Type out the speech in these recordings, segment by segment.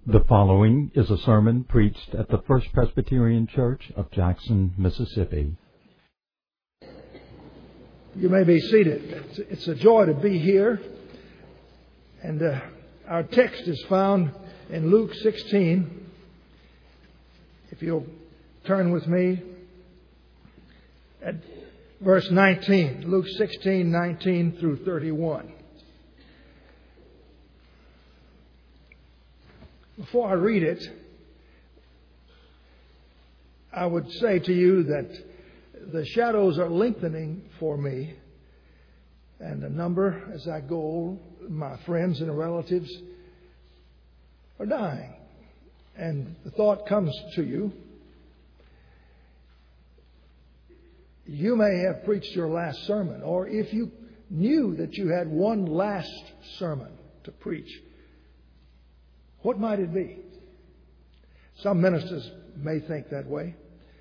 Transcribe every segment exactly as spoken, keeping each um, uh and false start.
The following is a sermon preached at the First Presbyterian Church of Jackson, Mississippi. You may be seated. It's a joy to be here. And uh, our text is found in Luke sixteen. If you'll turn with me at verse nineteen. Luke sixteen, nineteen through thirty-one. Before I read it, I would say to you that the shadows are lengthening for me, and a number, as I go old, my friends and relatives are dying. And the thought comes to you, you may have preached your last sermon, or if you knew that you had one last sermon to preach, what might it be? Some ministers may think that way.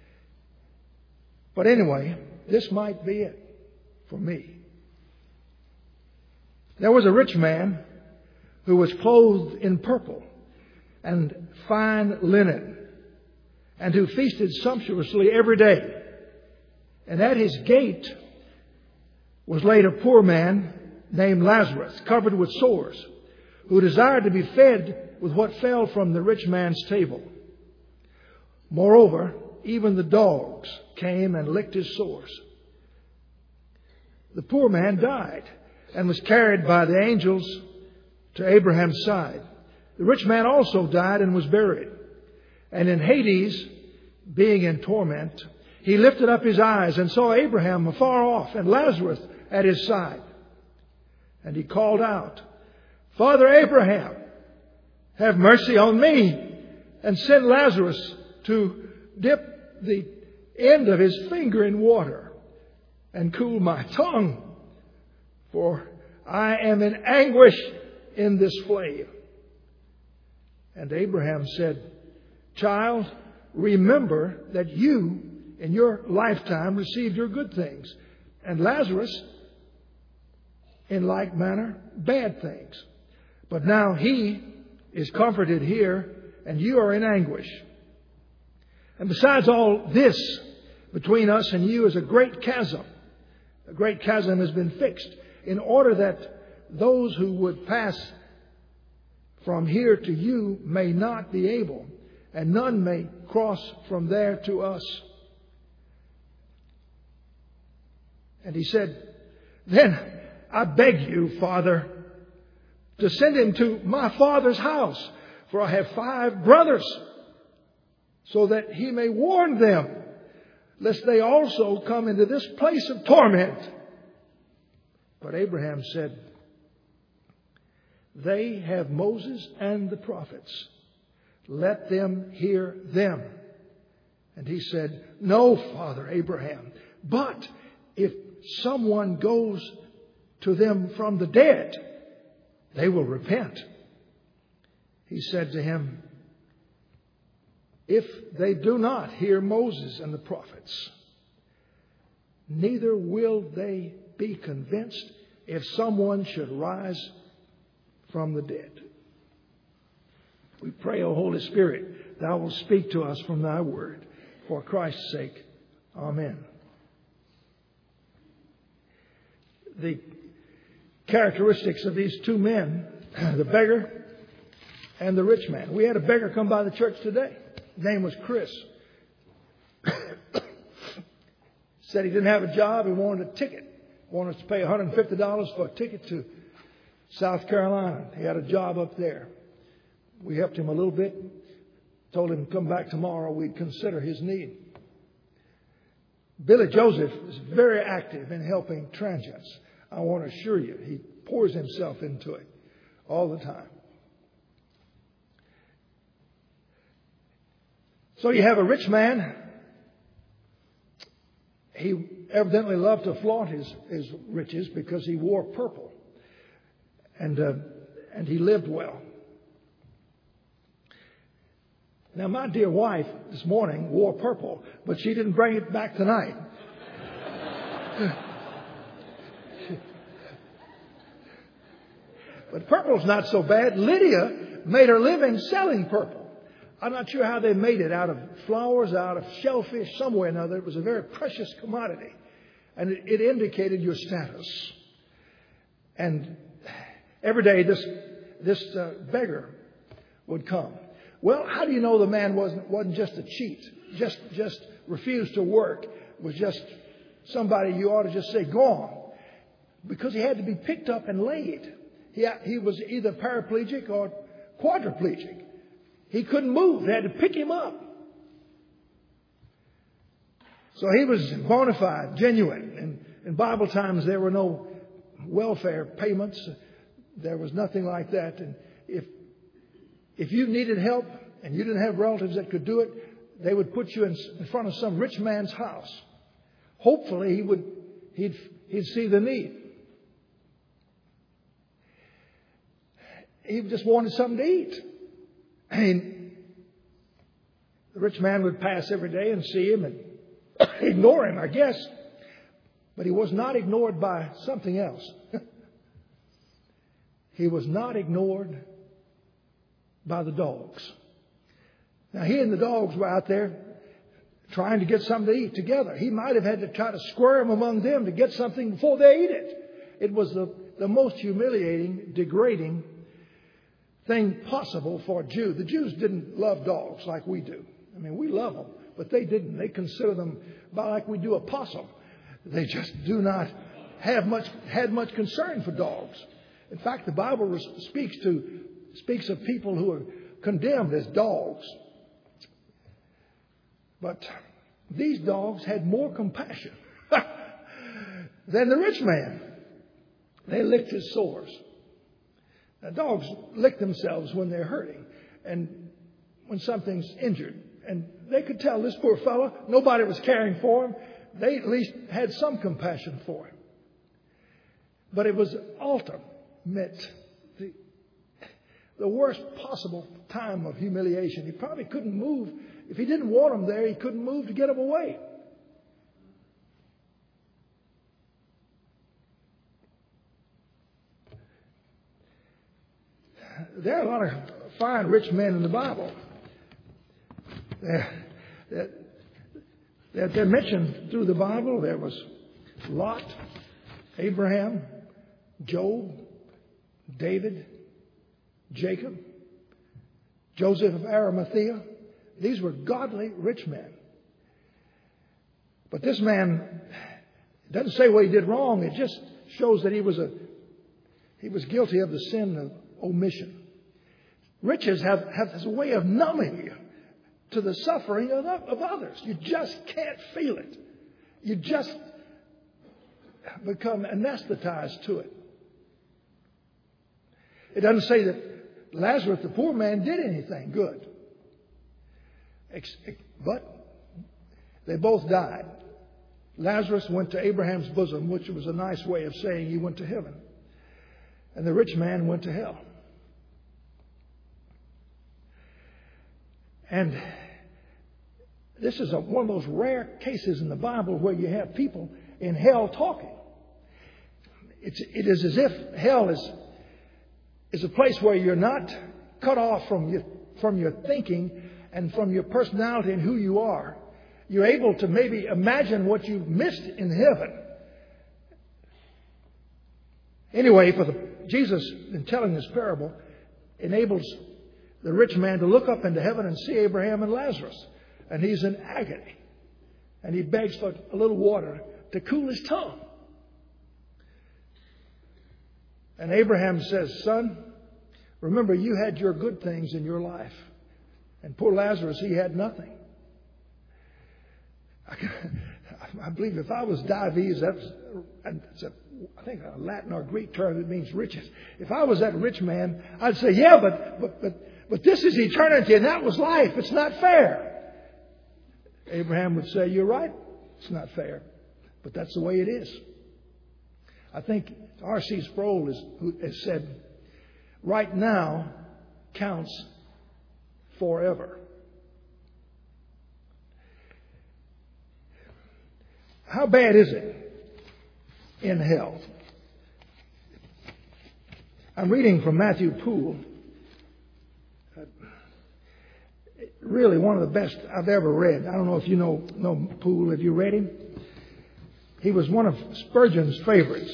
But anyway, this might be it for me. There was a rich man who was clothed in purple and fine linen, and who feasted sumptuously every day. And at his gate was laid a poor man named Lazarus, covered with sores, who desired to be fed with what fell from the rich man's table. Moreover, even the dogs came and licked his sores. The poor man died and was carried by the angels to Abraham's side. The rich man also died and was buried. And in Hades, being in torment, he lifted up his eyes and saw Abraham afar off and Lazarus at his side. And he called out, "Father Abraham, have mercy on me, and send Lazarus to dip the end of his finger in water and cool my tongue, for I am in anguish in this flame." And Abraham said, "Child, remember that you in your lifetime received your good things, and Lazarus in like manner bad things. But now he is comforted here, and you are in anguish. And besides all this, between us and you is a great chasm. A great chasm has been fixed, in order that those who would pass from here to you may not be able, and none may cross from there to us." And he said, "Then I beg you, Father, to send him to my father's house, for I have five brothers, so that he may warn them, lest they also come into this place of torment." But Abraham said, "They have Moses and the prophets. Let them hear them." And he said, "No, Father Abraham, but if someone goes to them from the dead, they will repent." He said to him, "If they do not hear Moses and the prophets, neither will they be convinced if someone should rise from the dead." We pray, O Holy Spirit, Thou wilt speak to us from Thy word. For Christ's sake, Amen. The characteristics of these two men, the beggar and the rich man. We had a beggar come by the church today. His name was Chris. Said he didn't have a job. He wanted a ticket. Wanted us to pay one hundred fifty dollars for a ticket to South Carolina. He had a job up there. We helped him a little bit. Told him to come back tomorrow. We'd consider his need. Billy Joseph is very active in helping transients. I want to assure you, he pours himself into it all the time. So you have a rich man. He evidently loved to flaunt his, his riches because he wore purple. And, uh, and he lived well. Now, my dear wife this morning wore purple, but she didn't bring it back tonight. But purple's not so bad. Lydia made her living selling purple. I'm not sure how they made it, out of flowers, out of shellfish, somewhere or another. It was a very precious commodity. And it, it indicated your status. And every day this, this uh, beggar would come. Well, how do you know the man wasn't, wasn't just a cheat, just, just refused to work, was just somebody you ought to just say, go on? Because he had to be picked up and laid. He, he was either paraplegic or quadriplegic. He couldn't move. They had to pick him up. So he was bona fide, genuine. And in Bible times, there were no welfare payments. There was nothing like that. And if if you needed help and you didn't have relatives that could do it, they would put you in, in front of some rich man's house. Hopefully, he would he'd he'd see the need. He just wanted something to eat. I mean, the rich man would pass every day and see him and ignore him, I guess. But he was not ignored by something else. He was not ignored by the dogs. Now, he and the dogs were out there trying to get something to eat together. He might have had to try to squirm among them to get something before they ate it. It was the, the most humiliating, degrading thing possible for a Jew. The Jews didn't love dogs like we do. I mean, we love them, but they didn't. They consider them about like we do a possum. They just do not have much had much concern for dogs. In fact, the Bible speaks to speaks of people who are condemned as dogs. But these dogs had more compassion than the rich man. They licked his sores. Now, dogs lick themselves when they're hurting and when something's injured. And they could tell this poor fellow, nobody was caring for him. They at least had some compassion for him. But it was ultimate, the, the worst possible time of humiliation. He probably couldn't move. If he didn't want him there, he couldn't move to get him away. There are a lot of fine rich men in the Bible. They're, they're, they're mentioned through the Bible. There was Lot, Abraham, Job, David, Jacob, Joseph of Arimathea. These were godly rich men. But this man doesn't say what he did wrong. It just shows that he was a he was guilty of the sin of omission. Riches have, have this way of numbing you to the suffering of, of others. You just can't feel it. You just become anesthetized to it. It doesn't say that Lazarus, the poor man, did anything good. But they both died. Lazarus went to Abraham's bosom, which was a nice way of saying he went to heaven. And the rich man went to hell. And this is a, one of those rare cases in the Bible where you have people in hell talking. It's, it is as if hell is, is a place where you're not cut off from your, from your thinking and from your personality and who you are. You're able to maybe imagine what you missed in heaven. Anyway, for the, Jesus, in telling this parable, enables the rich man to look up into heaven and see Abraham and Lazarus. And he's in agony. And he begs for a little water to cool his tongue. And Abraham says, son, remember you had your good things in your life. And poor Lazarus, he had nothing. I, I believe if I was Dives, that's, that's a, I think a Latin or Greek term that means riches. If I was that rich man, I'd say, yeah, but but but but this is eternity and that was life. It's not fair. Abraham would say, you're right. It's not fair. But that's the way it is. I think R C Sproul has, has said, right now counts forever. How bad is it in hell? I'm reading from Matthew Poole. uh, really one of the best I've ever read. I don't know if you know, know Poole. Have you read him? He was one of Spurgeon's favorites.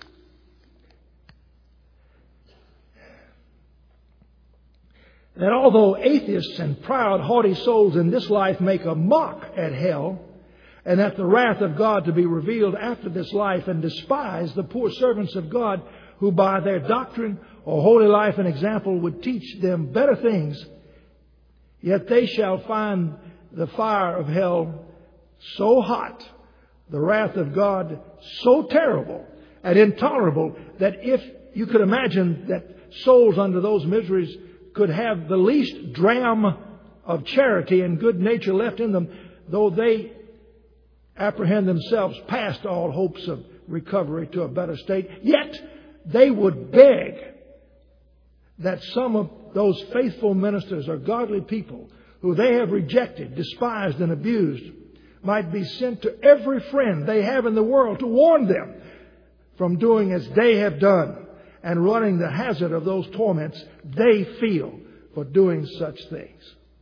That although atheists and proud, haughty souls in this life make a mock at hell, and that the wrath of God to be revealed after this life, and despise the poor servants of God who by their doctrine or holy life and example would teach them better things, yet they shall find the fire of hell so hot, the wrath of God so terrible and intolerable, that if you could imagine that souls under those miseries could have the least dram of charity and good nature left in them, though they apprehend themselves past all hopes of recovery to a better state, yet they would beg that some of those faithful ministers or godly people who they have rejected, despised, and abused might be sent to every friend they have in the world to warn them from doing as they have done and running the hazard of those torments they feel for doing such things.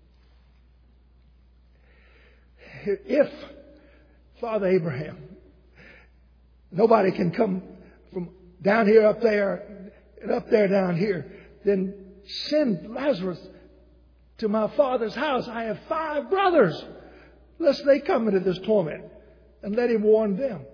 If, Father Abraham, nobody can come from down here up there and up there down here, then send Lazarus to my father's house. I have five brothers, lest they come into this torment, and let him warn them.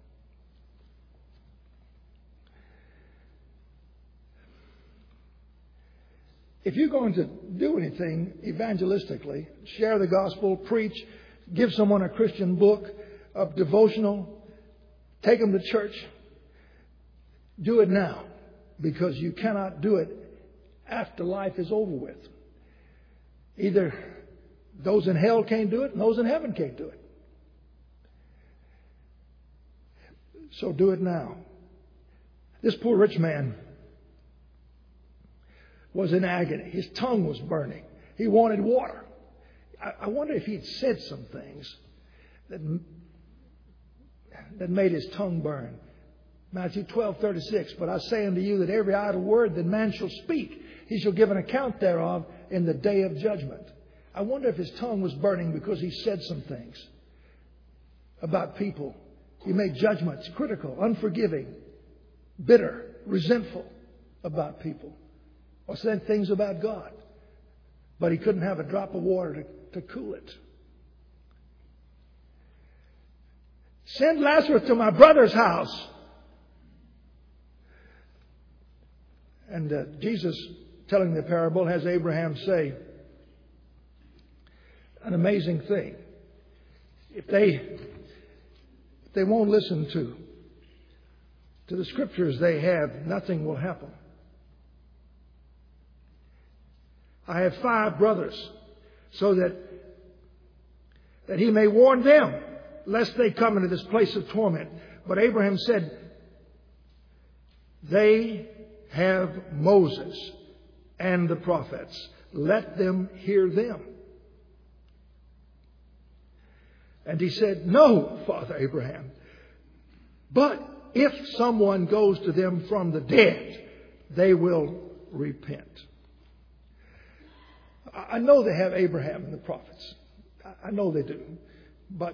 If you're going to do anything evangelistically, share the gospel, preach, give someone a Christian book, a devotional, take them to church, do it now, because you cannot do it after life is over with. Either those in hell can't do it, and those in heaven can't do it. So do it now. This poor rich man was in agony. His tongue was burning. He wanted water. I, I wonder if he'd said some things that, that made his tongue burn. Matthew twelve thirty-six. But I say unto you that every idle word that man shall speak, he shall give an account thereof in the day of judgment. I wonder if his tongue was burning because he said some things about people. He made judgments, critical, unforgiving, bitter, resentful about people. Or said things about God. But he couldn't have a drop of water to, to cool it. Send Lazarus to my brother's house. And uh, Jesus, telling the parable, has Abraham say an amazing thing. If they, if they won't listen to, to the scriptures they have, nothing will happen. I have five brothers, so that, that he may warn them, lest they come into this place of torment. But Abraham said, they have Moses and the prophets. Let them hear them. And he said, no, Father Abraham. But if someone goes to them from the dead, they will repent. I know they have Abraham and the prophets. I know they do. But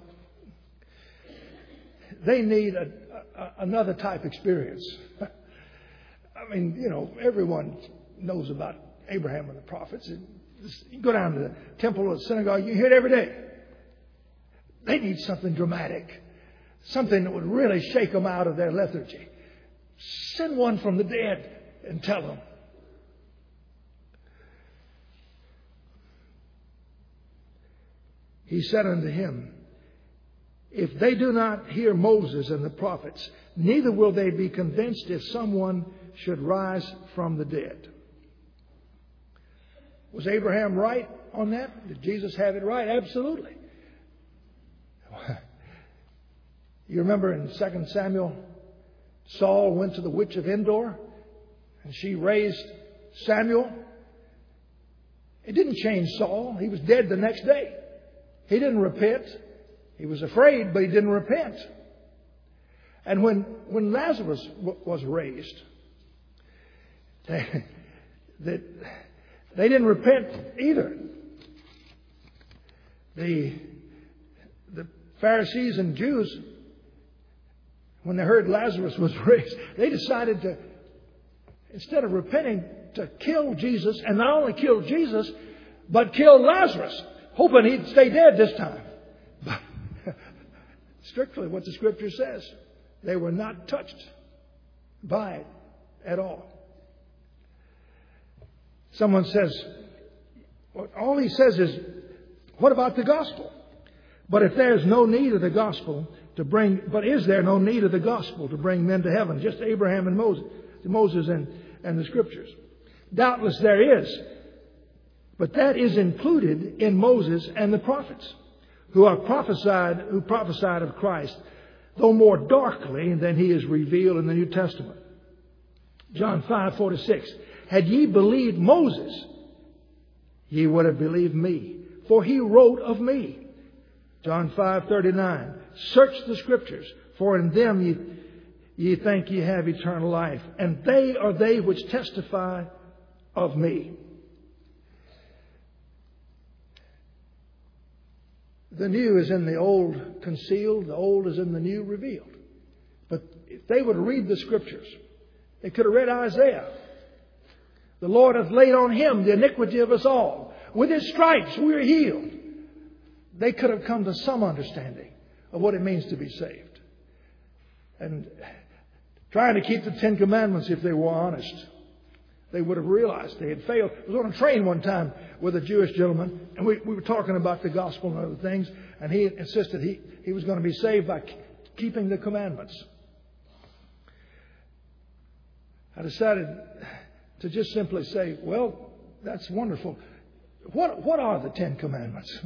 they need a, a, another type experience. I mean, you know, everyone knows about Abraham and the prophets. You go down to the temple or the synagogue, you hear it every day. They need something dramatic. Something that would really shake them out of their lethargy. Send one from the dead and tell them. He said unto him, if they do not hear Moses and the prophets, neither will they be convinced if someone should rise from the dead. Was Abraham right on that? Did Jesus have it right? Absolutely. You remember in Second Samuel, Saul went to the witch of Endor and she raised Samuel. It didn't change Saul. He was dead the next day. He didn't repent. He was afraid, but he didn't repent. And when, when Lazarus w- was raised, they, they, They didn't repent either. The, the Pharisees and Jews, when they heard Lazarus was raised, they decided to, instead of repenting, to kill Jesus, and not only kill Jesus, but kill Lazarus, hoping he'd stay dead this time. But strictly what the Scripture says, they were not touched by it at all. Someone says, well, all he says is, what about the gospel? But if there's no need of the gospel to bring, but is there no need of the gospel to bring men to heaven? Just Abraham and Moses, Moses and, and the Scriptures. Doubtless there is. But that is included in Moses and the prophets, who are prophesied, who prophesied of Christ, though more darkly than he is revealed in the New Testament. John five forty-six. Had ye believed Moses, ye would have believed me, for he wrote of me. John five thirty-nine. Search the Scriptures, for in them ye, ye think ye have eternal life, and they are they which testify of me. The new is in the old concealed, the old is in the new revealed. But if they would read the Scriptures, they could have read Isaiah. The Lord hath laid on him the iniquity of us all. With his stripes we are healed. They could have come to some understanding of what it means to be saved. And trying to keep the Ten Commandments, if they were honest, they would have realized they had failed. I was on a train one time with a Jewish gentleman, and we, we were talking about the gospel and other things, and he insisted he, he was going to be saved by keeping the commandments. I decided to just simply say, well, that's wonderful. What, what are the Ten Commandments?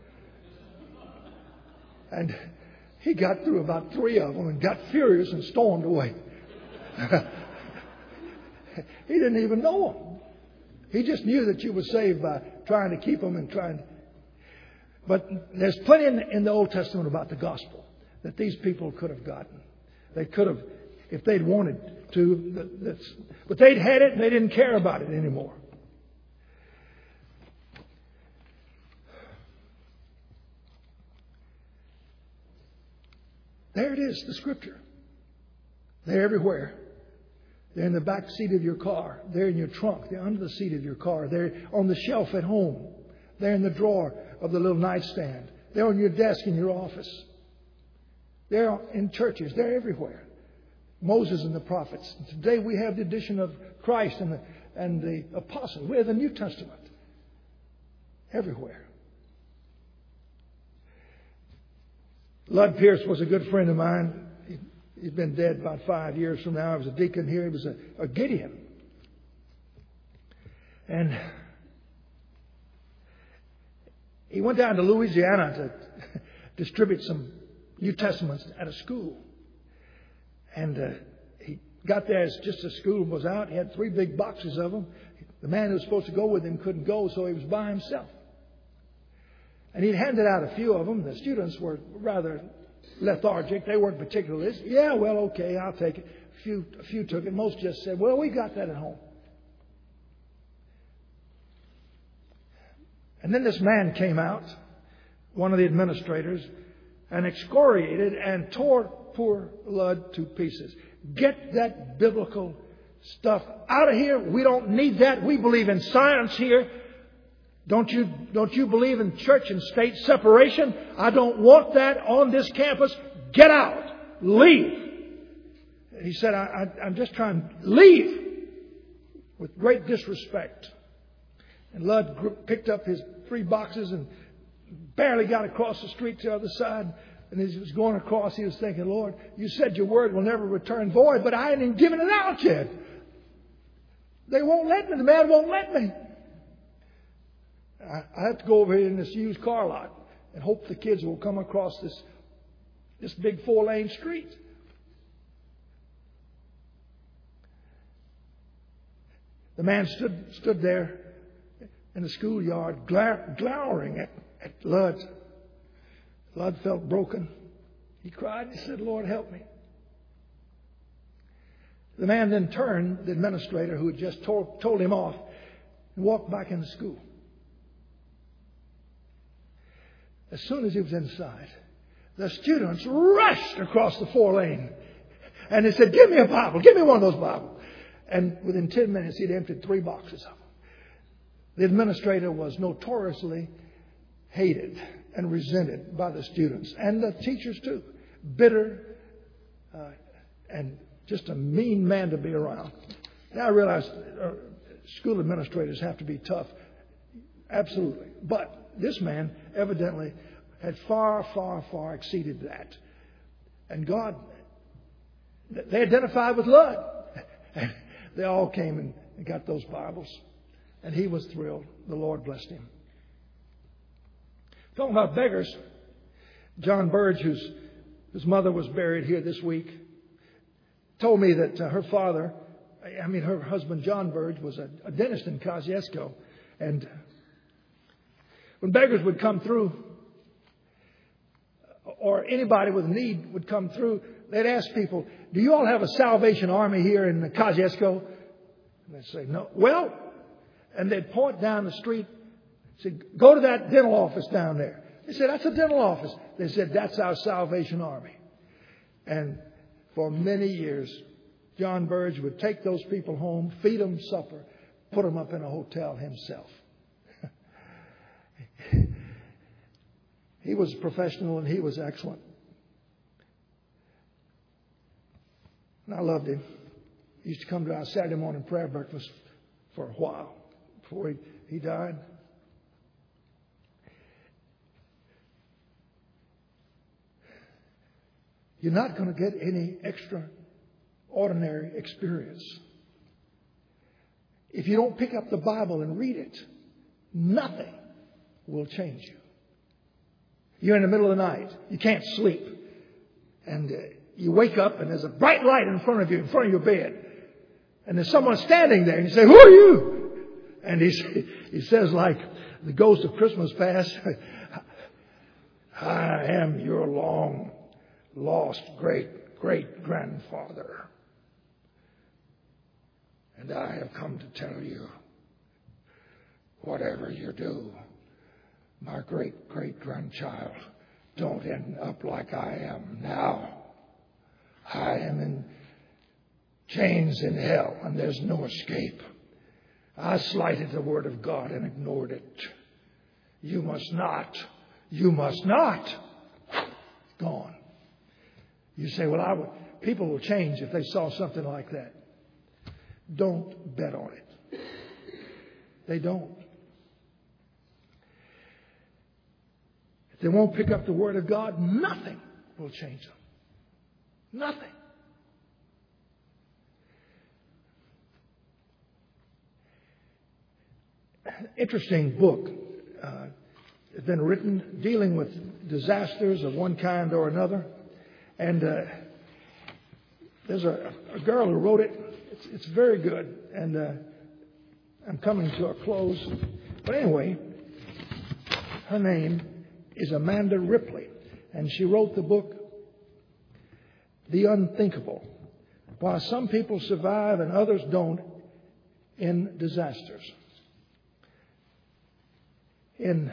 And he got through about three of them and got furious and stormed away. He didn't even know them. He just knew that you were saved by trying to keep them and trying to... But there's plenty in the, in the Old Testament about the gospel that these people could have gotten. They could have, if they'd wanted to. That's, but they'd had it and they didn't care about it anymore. There it is, the Scripture. They're everywhere. They're in the back seat of your car. They're in your trunk. They're under the seat of your car. They're on the shelf at home. They're in the drawer of the little nightstand. They're on your desk in your office. They're in churches. They're everywhere. Moses and the prophets. And today we have the addition of Christ and the, and the apostles. We have the New Testament. Everywhere. Lud Pierce was a good friend of mine. He, he's been dead about five years from now. I was a deacon here. He was a, a Gideon. And he went down to Louisiana to distribute some New Testaments at a school. And uh, he got there as just as school was out. He had three big boxes of them. The man who was supposed to go with him couldn't go, so he was by himself. And he'd handed out a few of them. The students were rather lethargic. They weren't particularly, yeah, well, okay, I'll take it. A few, a few took it. Most just said, well, we got that at home. And then this man came out, one of the administrators, and excoriated and tore poor Lud to pieces. Get that biblical stuff out of here. We don't need that. We believe in science here. Don't you, don't you believe in church and state separation? I don't want that on this campus. Get out. Leave. He said, I, I, I'm just trying to leave with great disrespect. And Lud picked up his three boxes and barely got across the street to the other side. And as he was going across, he was thinking, Lord, you said your word will never return void, but I ain't even given it out yet. They won't let me. The man won't let me. I have to go over here in this used car lot and hope the kids will come across this, this big four-lane street. The man stood stood there in the schoolyard, glowering at, at Lud. Lud felt broken. He cried and he said, Lord, help me. The man then turned, the administrator who had just told, told him off, and walked back into school. As soon as he was inside, the students rushed across the four lane. And they said, give me a Bible. Give me one of those Bibles. And within ten minutes, he'd emptied three boxes of them. The administrator was notoriously hated and resented by the students. And the teachers, too. Bitter uh, and just a mean man to be around. Now I realize uh, school administrators have to be tough. Absolutely. But this man evidently had far, far, far exceeded that. And God, they identified with Lud. They all came and got those Bibles. And he was thrilled. The Lord blessed him. Talking about beggars, John Burge, whose, whose mother was buried here this week, told me that uh, her father, I mean her husband John Burge, was a, a dentist in Kosciuszko. And when beggars would come through, or anybody with need would come through, they'd ask people, do you all have a Salvation Army here in Kosciuszko? And they'd say, no. Well, and they'd point down the street, say, go to that dental office down there. They said, that's a dental office. They said, that's our Salvation Army. And for many years, John Burge would take those people home, feed them supper, put them up in a hotel himself. He was professional and he was excellent. And I loved him. He used to come to our Saturday morning prayer breakfast for a while before he, he died. You're not going to get any extraordinary experience if you don't pick up the Bible and read it. Nothing will change you. You're in the middle of the night. You can't sleep. And uh, you wake up and there's a bright light in front of you, in front of your bed. And there's someone standing there. And you say, who are you? And he, he says, like the ghost of Christmas past, I am your long lost great great grandfather. And I have come to tell you, whatever you do, my great great grandchild, don't end up like I am now. I am in chains in hell and there's no escape. I slighted the word of God and ignored it. You must not. You must not. Gone. You say, well, I would, people will change if they saw something like that. Don't bet on it. They don't. If they won't pick up the Word of God, nothing will change them. Nothing. Interesting book uh, has been written dealing with disasters of one kind or another. And uh, there's a, a girl who wrote it. It's, it's very good. And uh, I'm coming to a close. But anyway, her name is Amanda Ripley. And she wrote the book, The Unthinkable. Why Some People Survive and Others Don't in Disasters. In,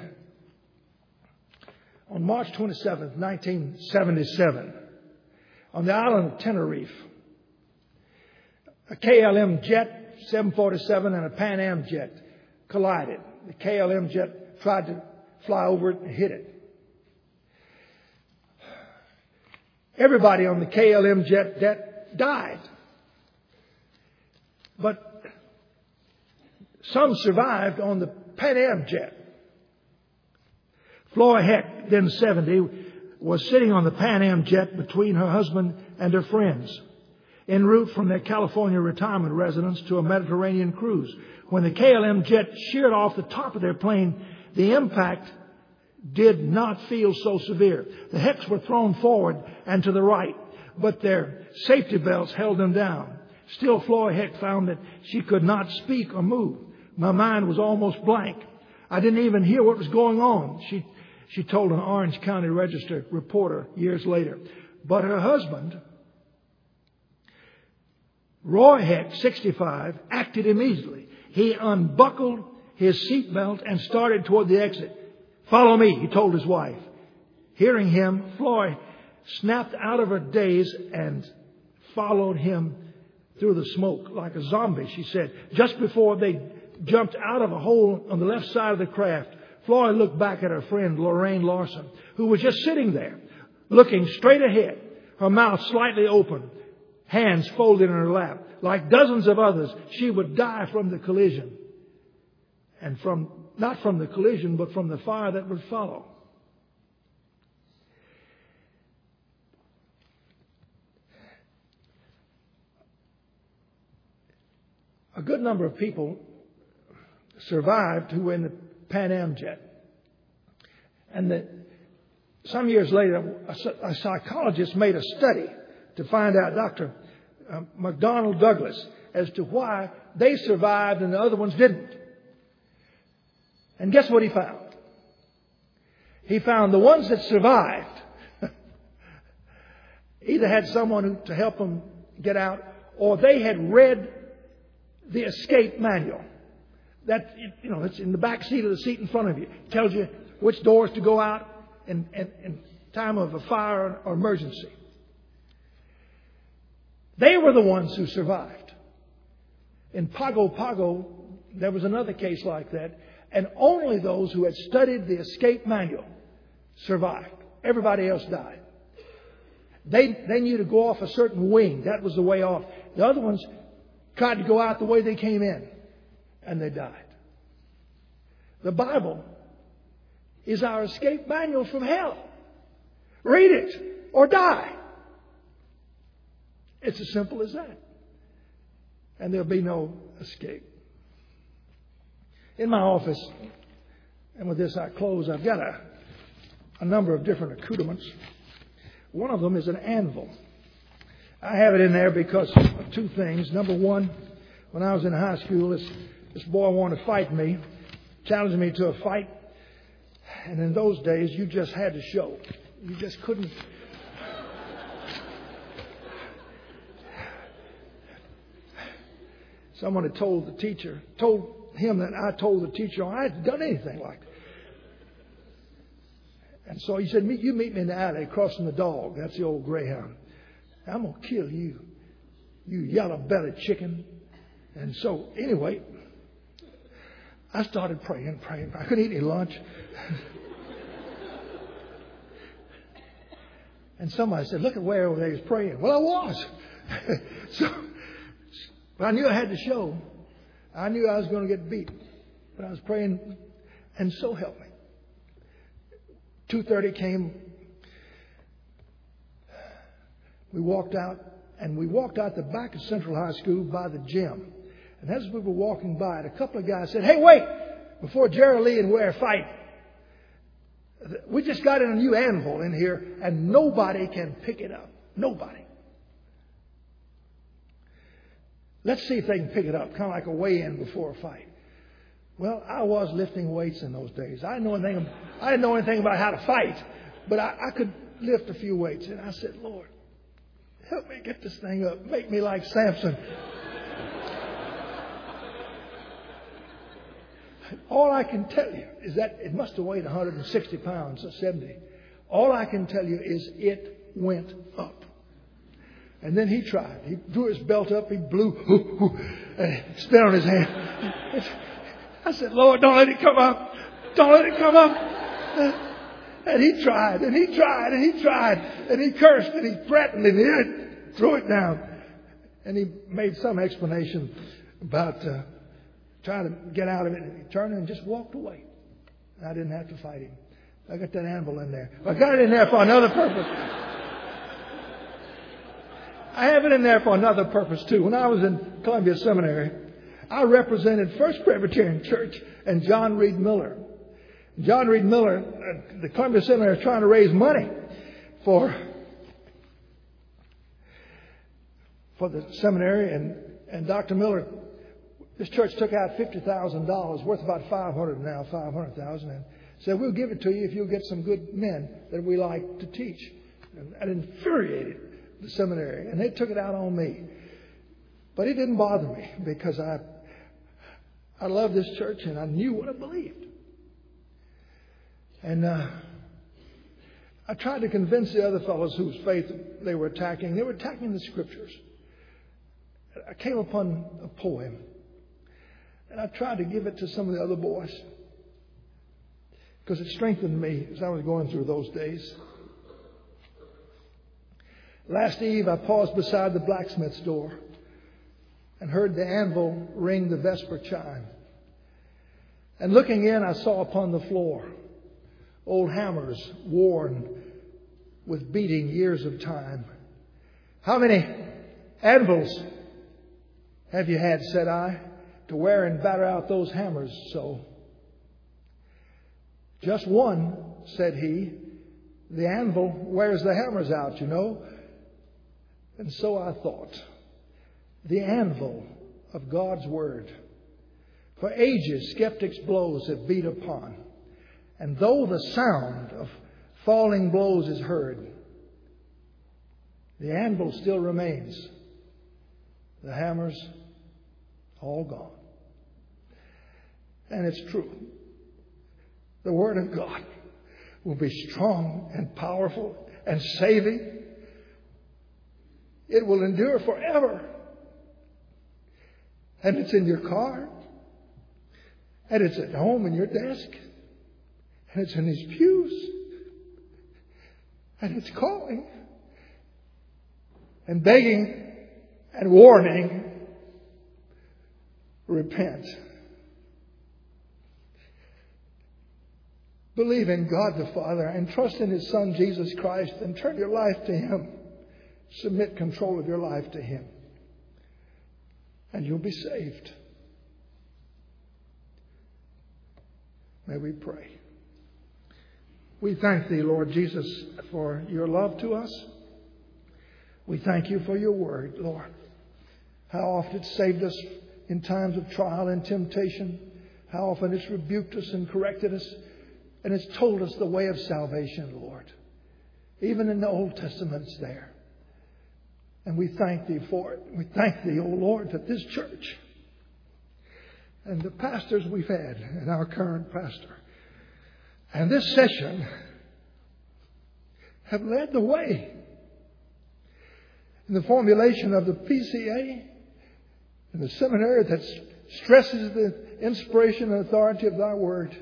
on March twenty-seventh, nineteen seventy-seven, on the island of Tenerife, a K L M jet, seven forty-seven, and a Pan Am jet collided. The K L M jet tried to fly over it and hit it. Everybody on the K L M jet jet died. But some survived on the Pan Am jet. Flora Heck, then seventy, was sitting on the Pan Am jet between her husband and her friends, en route from their California retirement residence to a Mediterranean cruise. When the K L M jet sheared off the top of their plane, the impact did not feel so severe. The Hecks were thrown forward and to the right, but their safety belts held them down. Still, Flora Heck found that she could not speak or move. My mind was almost blank. I didn't even hear what was going on, she She told an Orange County Register reporter years later. But her husband, Roy Heck, sixty-five, acted immediately. He unbuckled his seatbelt and started toward the exit. "Follow me," he told his wife. Hearing him, Floyd snapped out of her daze and followed him through the smoke like a zombie, she said. Just before they jumped out of a hole on the left side of the craft, Floyd looked back at her friend, Lorraine Larson, who was just sitting there, looking straight ahead, her mouth slightly open, hands folded in her lap. Like dozens of others, she would die from the collision. And from, not from the collision, but from the fire that would follow. A good number of people survived who were in the Pan Am jet. And the, some years later, a, a psychologist made a study to find out, Doctor Uh, McDonnell Douglas, as to why they survived and the other ones didn't. And guess what he found? He found the ones that survived either had someone who, to help them get out, or they had read the escape manual. That, you know, it's in the back seat of the seat in front of you. It tells you which doors to go out in, in, in time of a fire or emergency. They were the ones who survived. In Pago Pago, there was another case like that. And only those who had studied the escape manual survived. Everybody else died. They, they knew to go off a certain wing. That was the way off. The other ones tried to go out the way they came in. And they died. The Bible is our escape manual from hell. Read it or die. It's as simple as that. And there'll be no escape. In my office, and with this I close, I've got a, a number of different accoutrements. One of them is an anvil. I have it in there because of two things. Number one, when I was in high school, this, this boy wanted to fight me, challenged me to a fight. And in those days, you just had to show. You just couldn't. Someone had told the teacher, told him that I told the teacher I hadn't done anything like that. And so he said, you meet me in the alley crossing the dog. That's the old greyhound. I'm going to kill you, you yellow-bellied chicken. And so, anyway, I started praying, praying. I couldn't eat any lunch. And somebody said, look at where over there he's praying. Well, I was. so, but I knew I had to show. I knew I was going to get beat. But I was praying, and so help me. two thirty came. We walked out, and we walked out the back of Central High School by the gym. And as we were walking by it, a couple of guys said, hey, wait, before Jerry Lee and Ware fight, we just got in a new anvil in here, and nobody can pick it up. Nobody. Let's see if they can pick it up, kind of like a weigh-in before a fight. Well, I was lifting weights in those days. I didn't know anything, I didn't know anything about how to fight, but I, I could lift a few weights. And I said, Lord, help me get this thing up. Make me like Samson. All I can tell you is that it must have weighed one hundred sixty pounds or seventy. All I can tell you is it went up. And then he tried. He drew his belt up. He blew. Hoo, hoo, and spit on his hand. I said, Lord, don't let it come up. Don't let it come up. And he tried. And he tried. And he tried. And he cursed. And he threatened. And he threw it down. And he made some explanation about uh, trying to get out of it. And he turned and just walked away. I didn't have to fight him. I got that anvil in there. I got it in there for another purpose. I have it in there for another purpose, too. When I was in Columbia Seminary, I represented First Presbyterian Church and John Reed Miller. John Reed Miller, uh, the Columbia Seminary, is trying to raise money for, for the seminary. And, and Doctor Miller, this church took out fifty thousand dollars, worth about five hundred now, five hundred thousand dollars, and said, we'll give it to you if you'll get some good men that we like to teach. And that infuriated the seminary, and they took it out on me. But it didn't bother me because I I loved this church and I knew what I believed. And uh, I tried to convince the other fellows whose faith they were attacking. They were attacking the Scriptures. I came upon a poem, and I tried to give it to some of the other boys because it strengthened me as I was going through those days. Last eve, I paused beside the blacksmith's door and heard the anvil ring the vesper chime. And looking in, I saw upon the floor old hammers worn with beating years of time. How many anvils have you had, said I, to wear and batter out those hammers so? Just one, said he. The anvil wears the hammers out, you know. And so I thought. The anvil of God's Word. For ages, skeptics' blows have beat upon. And though the sound of falling blows is heard, the anvil still remains. The hammers all gone. And it's true. The Word of God will be strong and powerful and saving. It will endure forever. And it's in your car. And it's at home in your desk. And it's in these pews. And it's calling. And begging and warning. Repent. Believe in God the Father and trust in His Son Jesus Christ and turn your life to Him. Submit control of your life to Him. And you'll be saved. May we pray. We thank Thee, Lord Jesus, for your love to us. We thank You for your word, Lord. How often it's saved us in times of trial and temptation. How often it's rebuked us and corrected us. And it's told us the way of salvation, Lord. Even in the Old Testament it's there. And we thank Thee for it. We thank Thee, O Lord, that this church and the pastors we've had and our current pastor and this session have led the way in the formulation of the P C A and the seminary that stresses the inspiration and authority of Thy Word.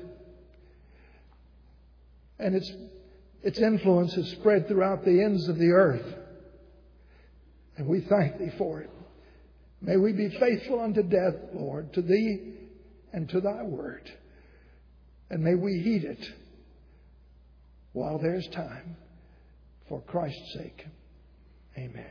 And its, its influence is spread throughout the ends of the earth. And we thank Thee for it. May we be faithful unto death, Lord, to Thee and to Thy Word. And may we heed it while there's time. For Christ's sake. Amen.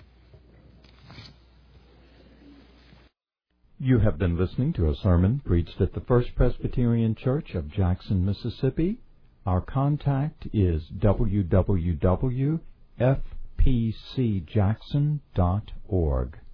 You have been listening to a sermon preached at the First Presbyterian Church of Jackson, Mississippi. Our contact is w w w dot f p c jackson dot org.